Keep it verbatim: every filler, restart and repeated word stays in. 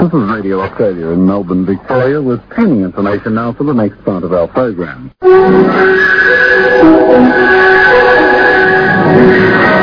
This is Radio Australia in Melbourne, Victoria, with training information now for the next part of our program.